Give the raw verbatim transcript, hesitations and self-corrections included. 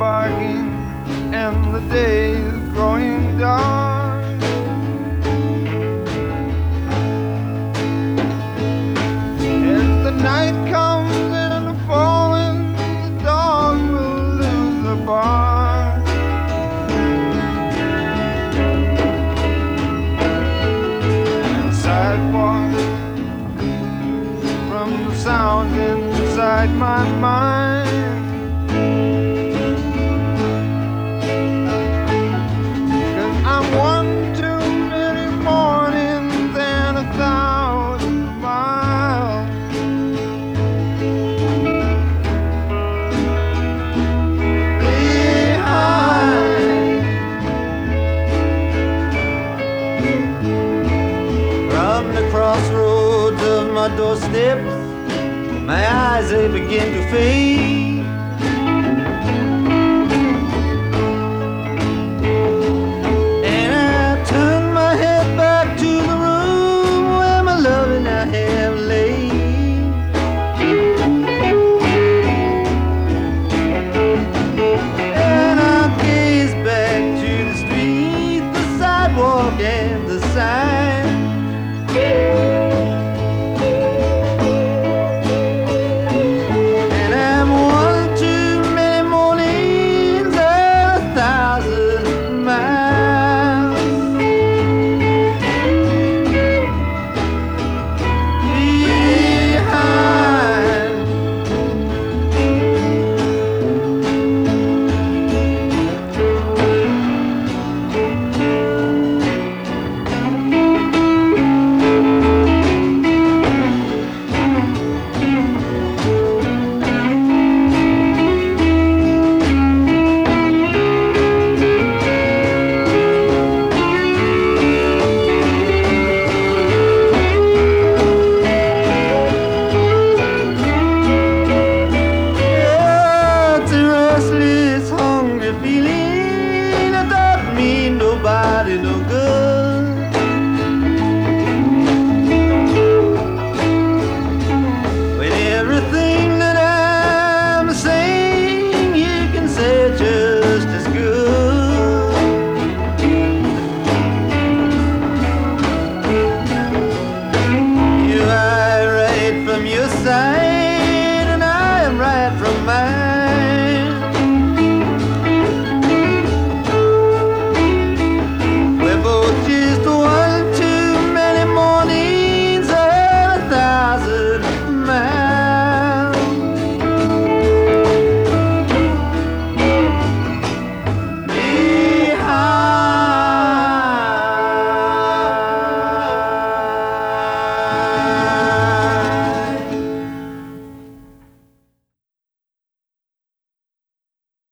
barking and the day is growing dark. As the night comes in the falling, the dog will lose the bark. And sidewalk from the sound inside my mind. One too many mornings and a thousand miles behind. From the crossroads of my doorstep, my eyes they begin to fade.